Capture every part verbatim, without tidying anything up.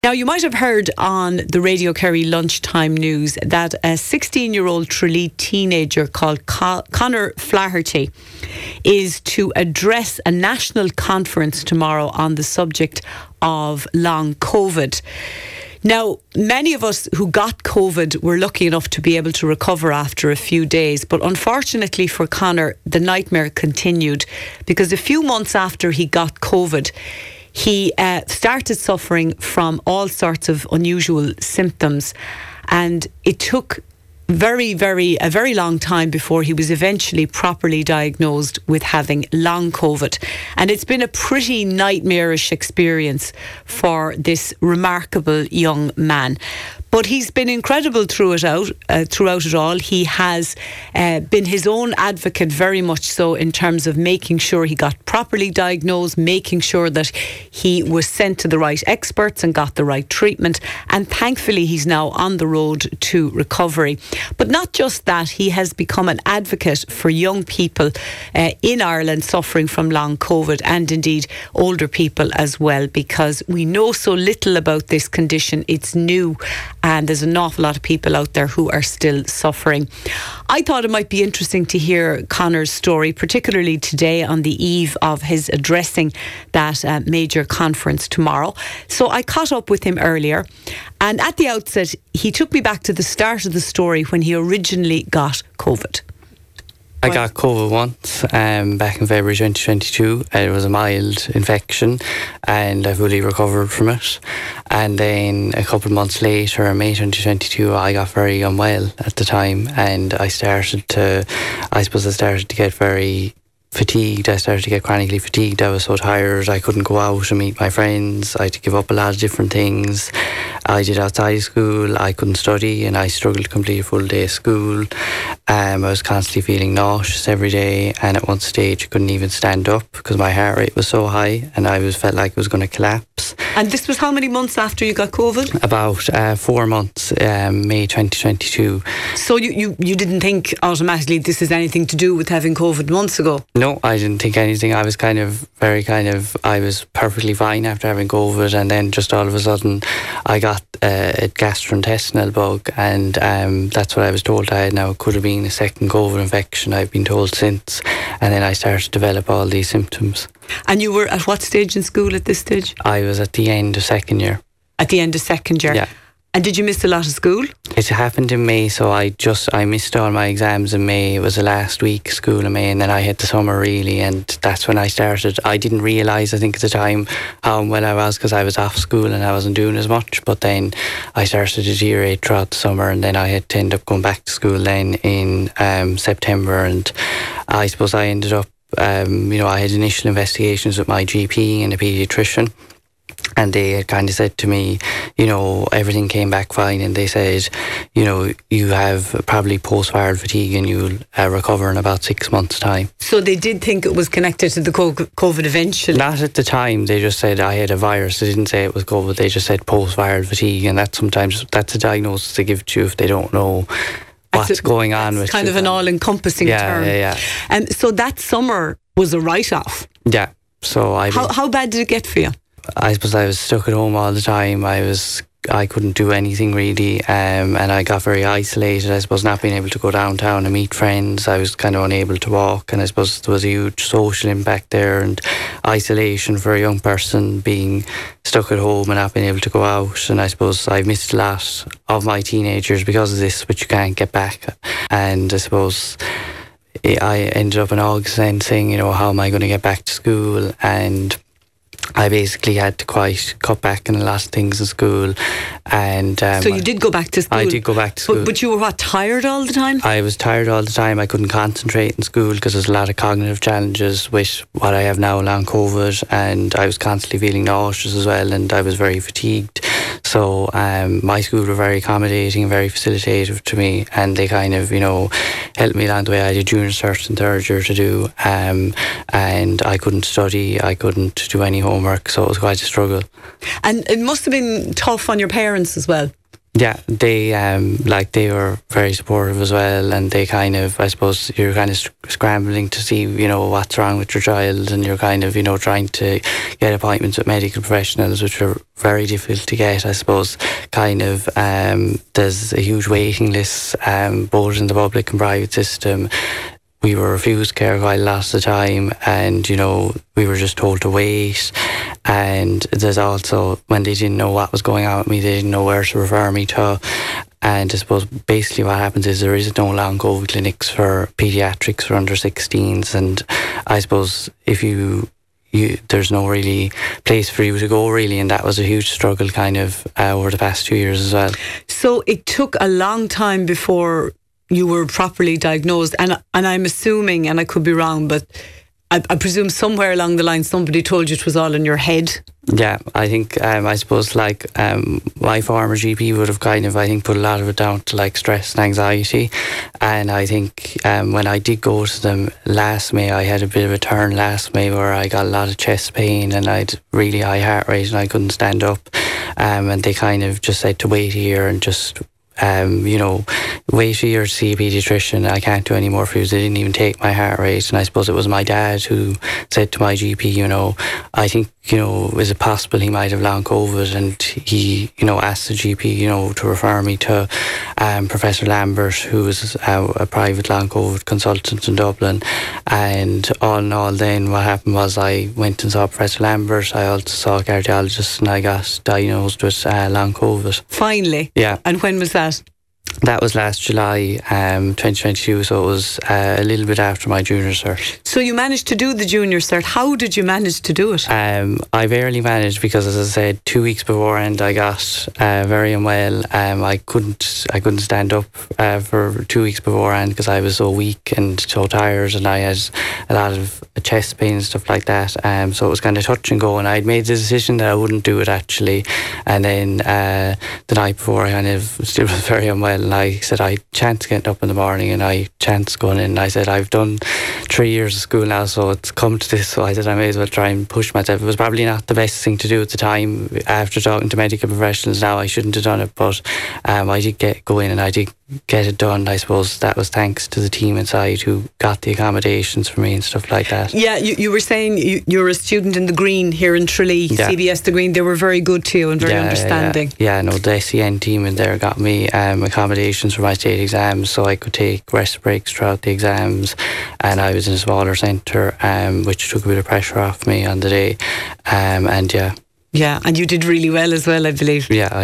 Now, you might have heard on the Radio Kerry lunchtime news that a sixteen-year-old Tralee teenager called Con- Conor Flaherty is to address a national conference tomorrow on the subject of long COVID. Now, many of us who got COVID were lucky enough to be able to recover after a few days, but unfortunately for Conor, the nightmare continued because a few months after he got COVID, he uh, started suffering from all sorts of unusual symptoms, and it took very, very, a very long time before he was eventually properly diagnosed with having long COVID. And it's been a pretty nightmarish experience for this remarkable young man. But he's been incredible through it out, uh, throughout it all. He has uh, been his own advocate, very much so, in terms of making sure he got properly diagnosed, making sure that he was sent to the right experts and got the right treatment. And thankfully, he's now on the road to recovery. But not just that, he has become an advocate for young people uh, in Ireland suffering from long COVID, and indeed older people as well, because we know so little about this condition. It's new, and there's an awful lot of people out there who are still suffering. I thought it might be interesting to hear Conor's story, particularly today on the eve of his addressing that uh, major conference tomorrow. So I caught up with him earlier, and at the outset he took me back to the start of the story when he originally got COVID. I got COVID once um, back in February twenty twenty-two. It was a mild infection and I fully recovered from it. And then a couple of months later, in May twenty twenty-two, I got very unwell at the time, and I started to, I suppose I started to get very fatigued. I started to get chronically fatigued. I was so tired, I couldn't go out and meet my friends. I had to give up a lot of different things. I did outside school, I couldn't study, and I struggled to complete a full day of school. Um, I was constantly feeling nauseous every day, and at one stage I couldn't even stand up because my heart rate was so high and I was felt like it was going to collapse. And this was how many months after you got COVID? About uh, four months, um, May twenty twenty-two. So you, you, you didn't think automatically this is anything to do with having COVID months ago? No, I didn't think anything. I was kind of very kind of, I was perfectly fine after having COVID, and then just all of a sudden I got uh, a gastrointestinal bug, and um, that's what I was told I had. Now it could have been a second COVID infection, I've been told since, and then I started to develop all these symptoms. And you were at what stage in school at this stage? I was at the end of second year. At the end of second year? Yeah. And did you miss a lot of school? It happened in May, so I just, I missed all my exams in May. It was the last week of school in May, and then I hit the summer really, and that's when I started. I didn't realise, I think at the time, how unwell I was because I was off school and I wasn't doing as much, but then I started to deteriorate throughout the summer, and then I had to end up going back to school then in um, September, and I suppose I ended up, um, you know, I had initial investigations with my G P and a paediatrician. And they had kind of said to me, you know, everything came back fine. And they said, you know, you have probably post-viral fatigue and you'll uh, recover in about six months' time. So they did think it was connected to the COVID eventually? Not at the time. They just said I had a virus. They didn't say it was COVID. They just said post-viral fatigue. And that sometimes, that's a diagnosis they give to you if they don't know what's a, going on with kind you. of an all-encompassing yeah, term. Yeah, yeah. And um, so that summer was a write-off? Yeah. So I. How, how bad did it get for you? I suppose I was stuck at home all the time. I was, I couldn't do anything really, um, and I got very isolated. I suppose not being able to go downtown and meet friends. I was kind of unable to walk, and I suppose there was a huge social impact there and isolation for a young person being stuck at home and not being able to go out. And I suppose I missed a lot of my teenagers because of this, which you can't get back. And I suppose I ended up in August then saying, you know, how am I going to get back to school? And I basically had to quite cut back on a lot of things in school. And um, so you did go back to school? I did go back to school. But, but you were what, tired all the time? I was tired all the time. I couldn't concentrate in school because there's a lot of cognitive challenges with what I have now, long COVID, and I was constantly feeling nauseous as well, and I was very fatigued. So um, my school were very accommodating and very facilitative to me, and they kind of, you know, helped me along the way. I did junior cert in third year to do, um, and I couldn't study, I couldn't do any homework, so it was quite a struggle. And it must have been tough on your parents as well. Yeah, they um like they were very supportive as well, and they kind of, I suppose, you're kind of scrambling to see, you know, what's wrong with your child, and you're kind of, you know, trying to get appointments with medical professionals, which are very difficult to get, I suppose. Kind of um there's a huge waiting list, um both in the public and private system. We were refused care quite a lot of the time, and, you know, we were just told to wait. And there's also, when they didn't know what was going on with me, they didn't know where to refer me to. And I suppose basically what happens is there is no long COVID clinics for paediatrics for under sixteens. And I suppose if you, you there's no really place for you to go, really. And that was a huge struggle kind of uh, over the past two years as well. So it took a long time before you were properly diagnosed, and and I'm assuming, and I could be wrong, but I, I presume somewhere along the line somebody told you it was all in your head. Yeah, I think um, I suppose like um, my former G P would have kind of, I think, put a lot of it down to like stress and anxiety. And I think um, when I did go to them last May, I had a bit of a turn last May where I got a lot of chest pain and I had really high heart rate and I couldn't stand up. Um, and they kind of just said to wait a year and just Um, you know, wait a year to see a paediatrician. I can't do any more for you. They didn't even take my heart rate. And I suppose it was my dad who said to my G P, you know, I think, you know, is it possible he might have long COVID? And he, you know, asked the G P, you know, to refer me to um, Professor Lambert, who is a, a private long COVID consultant in Dublin. And all in all, then what happened was I went and saw Professor Lambert. I also saw a cardiologist, and I got diagnosed with uh, long COVID. Finally? Yeah. And when was that? That was last July, um, twenty twenty-two, so it was uh, a little bit after my junior cert. So you managed to do the junior cert. How did you manage to do it? Um, I barely managed because, as I said, two weeks beforehand I got uh, very unwell. Um, I couldn't, I couldn't stand up uh, for two weeks beforehand because I was so weak and so tired, and I had a lot of chest pain and stuff like that. Um, so it was kind of touch and go, and I'd made the decision that I wouldn't do it actually. And then uh, the night before, I kind of still was very unwell. And I said I chance getting up in the morning, and I chance going in. I said I've done three years of school now, so it's come to this. So I said I may as well try and push myself. It was probably not the best thing to do at the time. After talking to medical professionals now, I shouldn't have done it, but um, I did get go in and I did get it done. I suppose that was thanks to the team inside who got the accommodations for me and stuff like that. Yeah, you, you were saying you, you're a student in the Green here in Tralee, yeah. C B S The Green. They were very good to you and very yeah, understanding. Yeah, yeah, no, the S E N team in there got me um, accommodations for my state exams, so I could take rest breaks throughout the exams, and I was in a smaller centre, um, which took a bit of pressure off me on the day, um, and yeah. Yeah, and you did really well as well, I believe. Yeah, I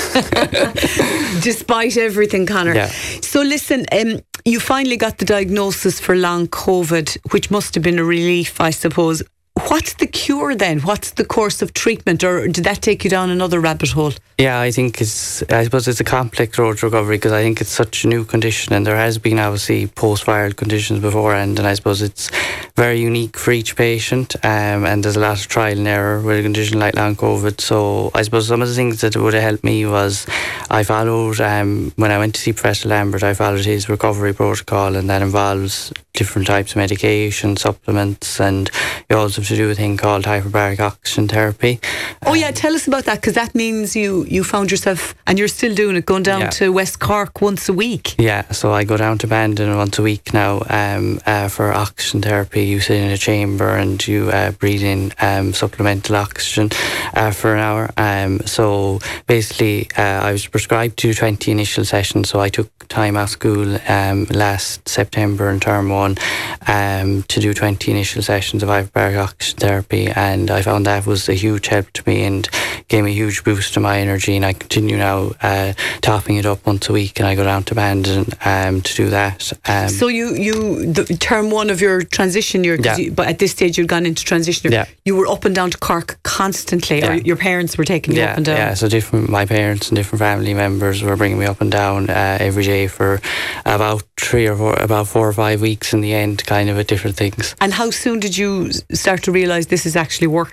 did. Despite everything, Conor. Yeah. So listen, um, you finally got the diagnosis for long COVID, which must have been a relief, I suppose. What's the cure then? What's the course of treatment, or did that take you down another rabbit hole? Yeah, I think it's, I suppose it's a complex road to recovery because I think it's such a new condition, and there has been obviously post-viral conditions beforehand, and I suppose it's very unique for each patient, um, and there's a lot of trial and error with a condition like long COVID. So I suppose some of the things that would have helped me was I followed, um, when I went to see Professor Lambert, I followed his recovery protocol, and that involves different types of medication, supplements, and you also have to do a thing called hyperbaric oxygen therapy. Oh yeah, tell us about that, because that means you, you found yourself, and you're still doing it, going down yeah. to West Cork once a week. Yeah, so I go down to Bandon once a week now um, uh, for oxygen therapy. You sit in a chamber and you uh, breathe in um, supplemental oxygen uh, for an hour. Um, so basically, uh, I was prescribed to twenty initial sessions, so I took time off school um, last September in term one um, to do twenty initial sessions of hyperbaric oxygen therapy, and I found that was a huge help to me and gave me a huge boost to my energy, and I continue now uh, topping it up once a week, and I go down to Bandon um, to do that. Um, so you, you the term one of your transition year, yeah. you, but at this stage you'd gone into transition year, yeah. you were up and down to Cork constantly, yeah. or your parents were taking you yeah, up and down? Yeah, so different, my parents and different family members were bringing me up and down uh, every day for about three or four, about four or five weeks in the end, kind of at different things. And how soon did you start to realise this is actually working?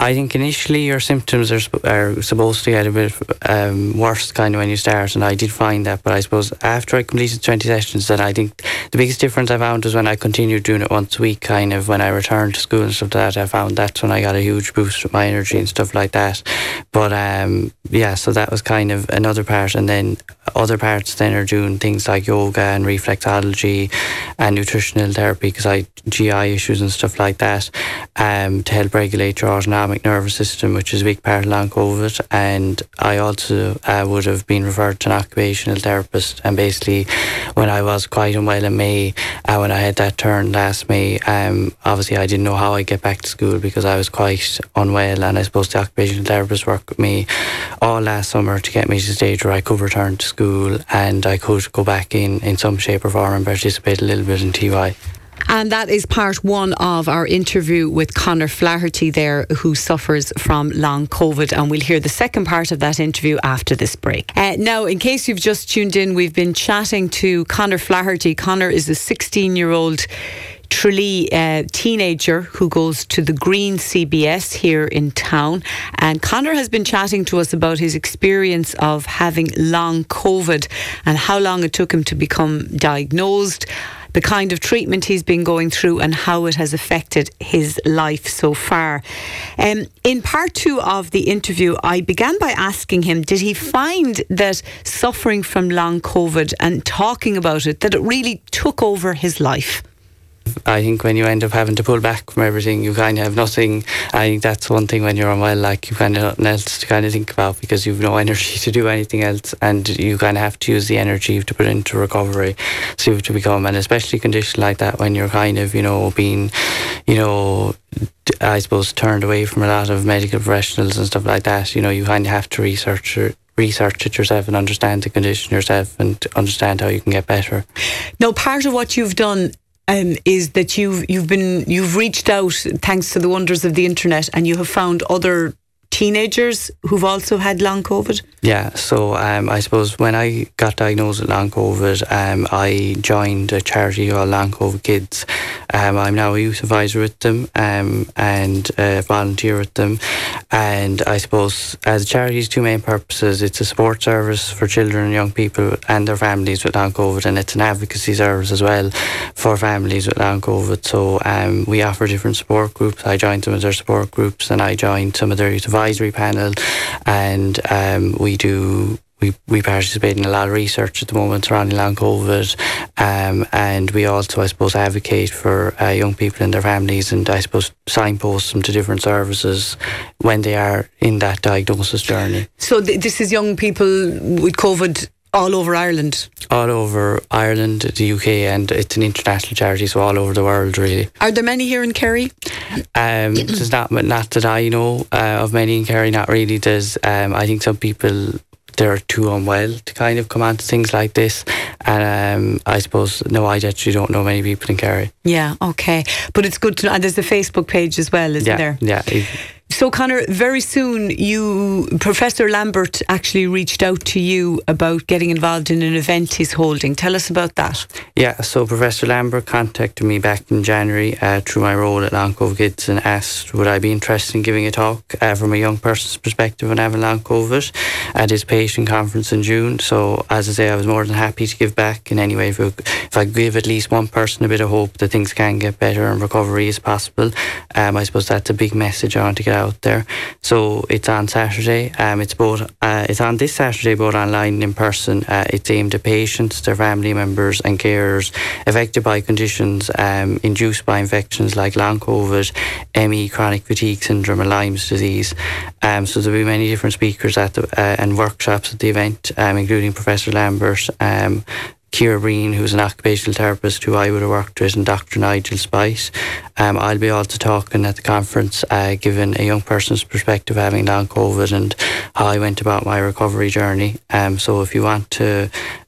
I think initially your symptoms are, sp- are supposed to get a bit um, worse kind of when you start, and I did find that. But I suppose after I completed twenty sessions, then I think the biggest difference I found was when I continued doing it once a week, kind of when I returned to school and stuff like that. I found that's when I got a huge boost with my energy and stuff like that. But um, yeah, so that was kind of another part, and then other parts then are doing things like yoga and reflexology and nutritional therapy, because I had G I issues and stuff like that, um, to help regulate your autonomic nervous system, which is a big part of long COVID. And I also uh, would have been referred to an occupational therapist, and basically when I was quite unwell in May, uh, when I had that turn last May, um, obviously I didn't know how I'd get back to school because I was quite unwell, and I suppose the occupational therapist worked with me all last summer to get me to the stage where I could return to school and I could go back in in some shape or form and participate a little bit in T Y. And that is part one of our interview with Conor Flaherty there, who suffers from long COVID. And we'll hear the second part of that interview after this break. Uh, now, in case you've just tuned in, we've been chatting to Conor Flaherty. Conor is a sixteen-year-old Tralee uh, teenager who goes to the Green C B S here in town. And Conor has been chatting to us about his experience of having long COVID and how long it took him to become diagnosed, the kind of treatment he's been going through, and how it has affected his life so far. Um, in part two of the interview, I began by asking him, did he find that suffering from long COVID and talking about it, that it really took over his life? I think when you end up having to pull back from everything, you kind of have nothing. I think that's one thing when you're unwell, like you kind of nothing else to kind of think about, because you've no energy to do anything else, and you kind of have to use the energy to put into recovery. So you have to become, and especially conditions like that when you're kind of, you know, being, you know, I suppose turned away from a lot of medical professionals and stuff like that. You know, you kind of have to research it. research it yourself and understand the condition yourself and understand how you can get better. Now, part of what you've done Um, is that you've you've been you've reached out thanks to the wonders of the internet, and you have found other teenagers who've also had long COVID? Yeah, so um, I suppose when I got diagnosed with long COVID, um, I joined a charity called Long COVID Kids. Um, I'm now a youth advisor with them um, and uh, volunteer with them. And I suppose as a charity's two main purposes, it's a support service for children and young people and their families with long COVID, and it's an advocacy service as well for families with long COVID. So um, we offer different support groups. I joined some of their support groups, and I joined some of their youth advisory panel, and um, we do we, we participate in a lot of research at the moment surrounding long COVID, um, and we also, I suppose, advocate for uh, young people and their families, and I suppose signpost them to different services when they are in that diagnosis journey. So th- this is young people with COVID all over Ireland? All over Ireland, the U K, and it's an international charity, so all over the world, really. Are there many here in Kerry? Um, there's not, not that I know uh, of many in Kerry, not really. There's, um, I think some people, they're too unwell to kind of come on to things like this. And um, I suppose, no, I actually don't know many people in Kerry. Yeah, okay. But it's good to know. And there's a Facebook page as well, isn't yeah, there? Yeah, yeah. So, Conor, very soon you, Professor Lambert actually reached out to you about getting involved in an event he's holding. Tell us about that. Yeah, so Professor Lambert contacted me back in January uh, through my role at Long COVID Kids and asked would I be interested in giving a talk uh, from a young person's perspective on having long COVID at his patient conference in June. So, as I say, I was more than happy to give back in any way. If, it, if I give at least one person a bit of hope that things can get better and recovery is possible, um, I suppose that's a big message I want to get out there. So it's on Saturday. Um, it's both. Uh, it's on this Saturday, both online and in person. Uh, it's aimed at patients, their family members, and carers affected by conditions um, induced by infections like long COVID, M E, chronic fatigue syndrome, and Lyme's disease. Um, so there'll be many different speakers at the uh, and workshops at the event, um, including Professor Lambert, um, Ciara Breen, who's an occupational therapist who I would have worked with, and Doctor Nigel Spice. Um, I'll be also talking at the conference, uh, giving a young person's perspective having long COVID and how I went about my recovery journey. Um, so if you want to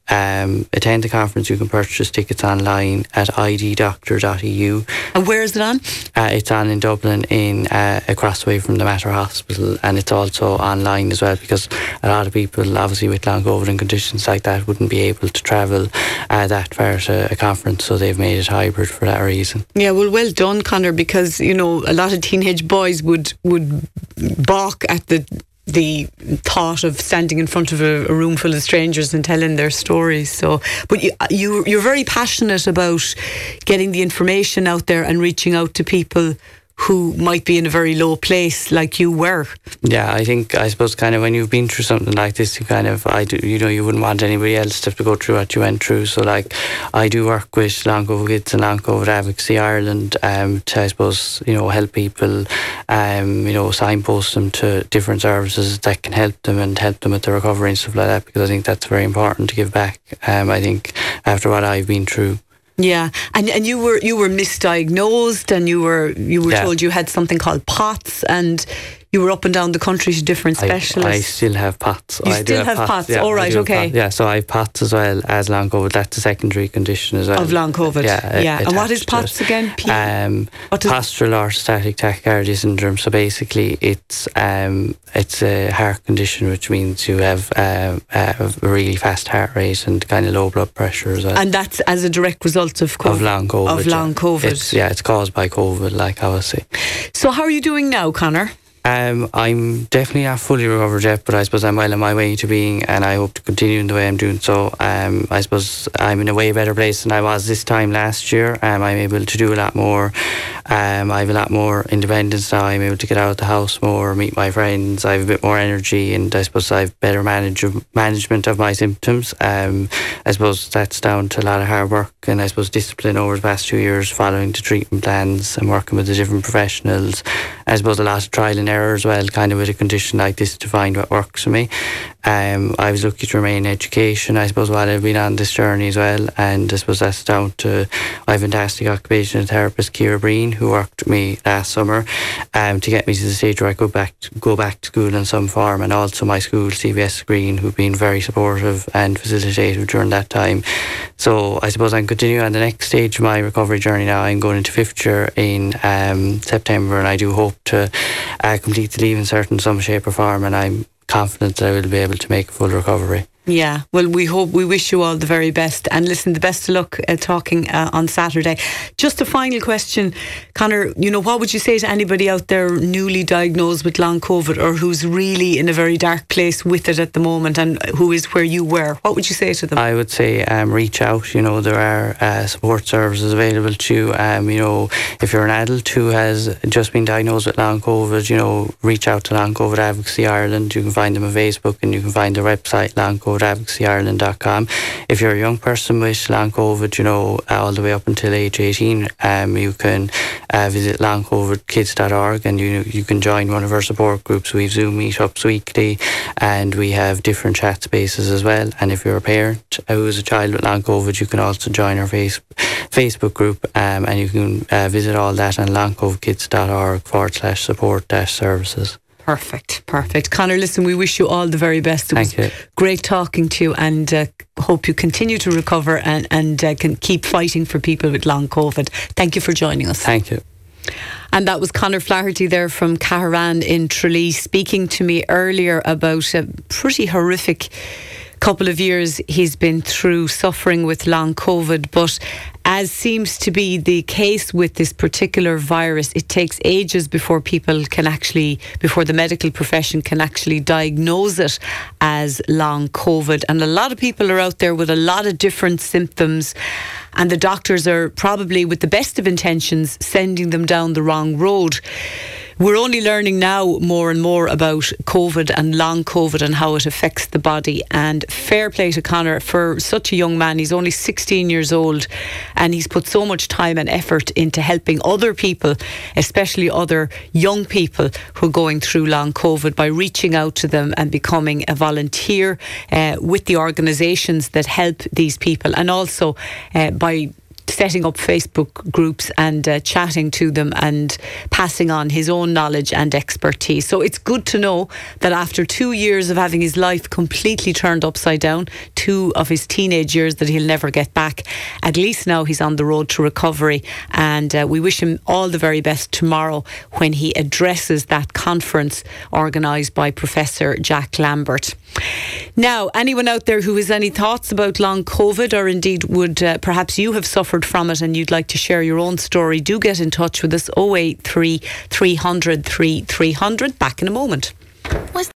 um, attend the conference, you can purchase tickets online at I D doctor dot E U. And where is it on? Uh, it's on in Dublin, in uh, across the way from the Mater Hospital, and it's also online as well, because a lot of people, obviously with long COVID and conditions like that, wouldn't be able to travel uh, that far to a conference, so they've made it hybrid for that reason. Yeah, well, well done, Conor, because, you know, a lot of teenage boys would would balk at the the thought of standing in front of a, a room full of strangers and telling their stories. So, but you, you you're very passionate about getting the information out there and reaching out to people who might be in a very low place, like you were. Yeah, I think, I suppose, kind of when you've been through something like this, you kind of, I do, you know, you wouldn't want anybody else to have to go through what you went through. So, like, I do work with Long COVID Kids and Long COVID Advocacy Ireland um, to, I suppose, you know, help people, um, you know, signpost them to different services that can help them and help them with their recovery and stuff like that, because I think that's very important to give back. Um, I think after what I've been through. Yeah, and and you were you were misdiagnosed, and you were you were yeah. told you had something called POTS, and you were up and down the country to different specialists. I, I still have POTS. You I still do have, have POTS. POTS. All right, okay. Yeah, so I have POTS as well as long COVID. That's a secondary condition as well. Of long COVID. Yeah, yeah. And what is attached to POTS it. again? P- Um, what does- postural orthostatic tachycardia syndrome. So basically, it's um, it's a heart condition, which means you have uh, a really fast heart rate and kind of low blood pressure as well. And that's as a direct result of COVID. Of long COVID. Of long COVID. It's, yeah, it's caused by COVID, like I would say. So how are you doing now, Conor? Um, I'm definitely not fully recovered yet, but I suppose I'm well on my way to being, and I hope to continue in the way I'm doing. So um, I suppose I'm in a way better place than I was this time last year. Um, I'm able to do a lot more. Um, I have a lot more independence now. I'm able to get out of the house more, meet my friends. I have a bit more energy, and I suppose I have better manage- management of my symptoms. Um, I suppose that's down to a lot of hard work, and I suppose discipline over the past two years, following the treatment plans and working with the different professionals. I suppose a lot of trial and error as well, kind of with a condition like this, to find what works for me. Um, I was lucky to remain in education, I suppose, while I've been on this journey as well, and I suppose that's down to my fantastic occupational therapist, Ciara Breen, who worked with me last summer um, to get me to the stage where I could back to, go back to school in some form, and also my school, C B S Green, who've been very supportive and facilitative during that time. So I suppose I'm continuing on the next stage of my recovery journey now. I'm going into fifth year in um, September, and I do hope to uh, complete the Leaving Cert in some shape or form, and I'm confident that I will be able to make a full recovery. Yeah, well, we hope, we wish you all the very best, and listen, the best of luck uh, talking uh, on Saturday. Just a final question, Conor, you know, what would you say to anybody out there newly diagnosed with long COVID, or who's really in a very dark place with it at the moment, and who is where you were? What would you say to them? I would say um, reach out. You know, there are uh, support services available to you. Um, you know, if you're an adult who has just been diagnosed with long COVID, you know, reach out to Long COVID Advocacy Ireland. You can find them on Facebook, and you can find their website, long covid advocacy ireland dot com. If you're a young person with long COVID, you know, all the way up until age eighteen, um, you can uh, visit long covid kids dot org, and you you can join one of our support groups. We have Zoom meetups weekly, and we have different chat spaces as well. And if you're a parent who is a child with long COVID, you can also join our face, Facebook group, um, and you can uh, visit all that on long covid kids dot org forward slash support dash services. Perfect, perfect. Conor, listen, we wish you all the very best. It Thank was you. Great talking to you, and uh, hope you continue to recover and, and uh, can keep fighting for people with long COVID. Thank you for joining us. Thank you. And that was Conor Flaherty there from Caharan in Tralee, speaking to me earlier about a pretty horrific couple of years he's been through, suffering with long COVID. But as seems to be the case with this particular virus, it takes ages before people can actually, before the medical profession can actually diagnose it as long COVID. And a lot of people are out there with a lot of different symptoms, and the doctors are probably, with the best of intentions, sending them down the wrong road. We're only learning now more and more about COVID and long COVID and how it affects the body. And fair play to Conor for such a young man. He's only sixteen years old, and he's put so much time and effort into helping other people, especially other young people who are going through long COVID, by reaching out to them and becoming a volunteer uh, with the organisations that help these people, and also uh, by setting up Facebook groups and uh, chatting to them and passing on his own knowledge and expertise. So it's good to know that after two years of having his life completely turned upside down, two of his teenage years that he'll never get back, at least now he's on the road to recovery, and uh, we wish him all the very best tomorrow when he addresses that conference organised by Professor Jack Lambert. Now, anyone out there who has any thoughts about long COVID, or indeed would uh, perhaps you have suffered from it and you'd like to share your own story, do get in touch with us. oh eight three, three hundred, three three hundred. Back in a moment.